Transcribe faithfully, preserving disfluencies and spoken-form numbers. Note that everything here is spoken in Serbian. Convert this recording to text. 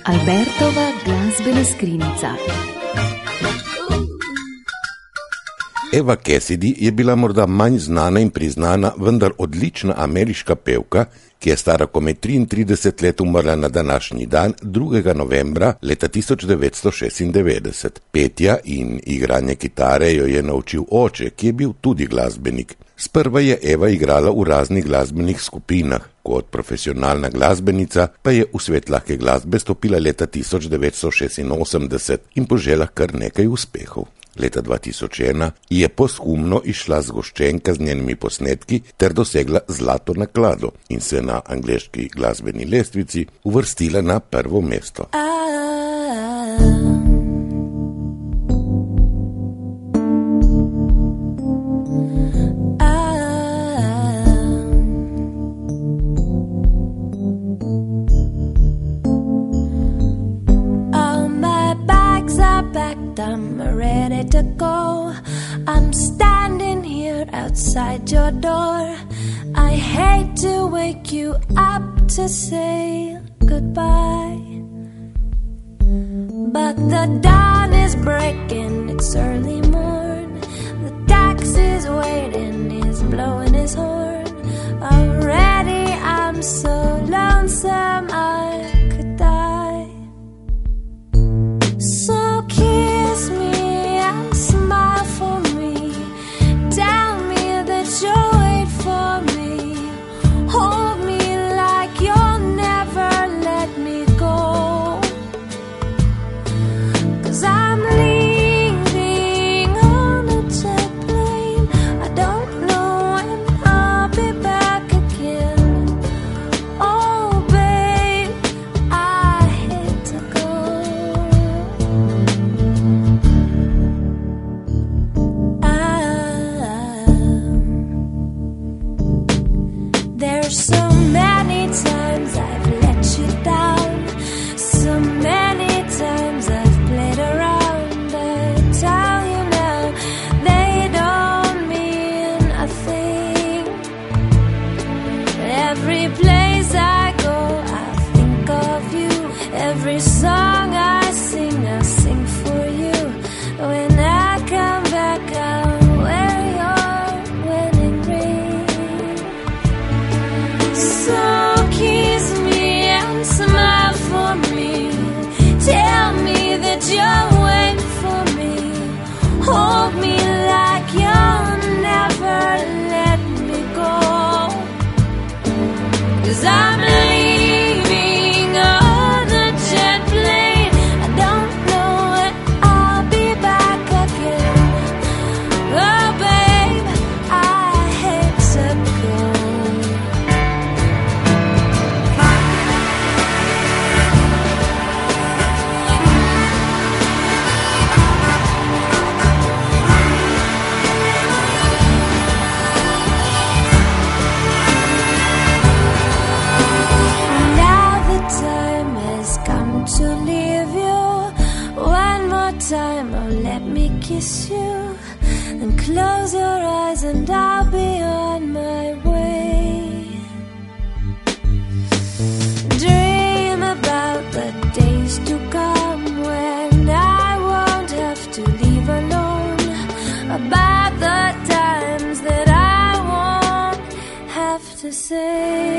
Albertova glasbena skrinjica. Eva Cassidy je bila morda manj znana in priznana, vendar odlična ameriška pevka, ki je stara komaj triintrideset let, umrla na današnji dan, drugega novembra leta tisoč devetsto šestindevetdeset. Petja in igranje kitare jo je naučil oče, ki je bil tudi glasbenik. Sprva je Eva igrala v raznih glasbenih skupinah, kot profesionalna glasbenica pa je v svet lahke glasbe stopila leta tisoč devetsto šestinosemdeset in požela kar nekaj uspehov. Leta dva tisoč ena je posthumno izšla zgoščenka z njenimi posnetki ter dosegla zlato naklado in se na angleški glasbeni lestvici uvrstila na prvo mesto. I'm ready to go. I'm standing here outside your door. I hate to wake you up to say goodbye, but the dawn is breaking, it's early morn. The taxi's waiting, he's blowing his horn. Already I'm so lonesome I could die. So kiss me and smile for me. Tell me that you'll wait for me. Hold me like you'll never let me go. 'Cause I'm leaving on a jet plane. I don't know when I'll be back again. Oh babe, I hate to go. There's so many times I've let you down, so many times I've played around. I tell you now, they don't mean a thing. Every place I go, I think of you. Every song I sing, I sing for you. When I come back, I'll wear your wedding ring. So kiss me and smile for me. Tell me that you'll wait for me. Hold me like you'll never let me go. 'Cause I'm leaving on a jet plane. I don't know when I'll be back again. Oh babe, I hate to go. Now the time has come to leave you. One more time, oh let me kiss you. Then close your eyes and I'll be on my way. Dream about the days to come when I won't have to leave alone. About the times that I won't have to say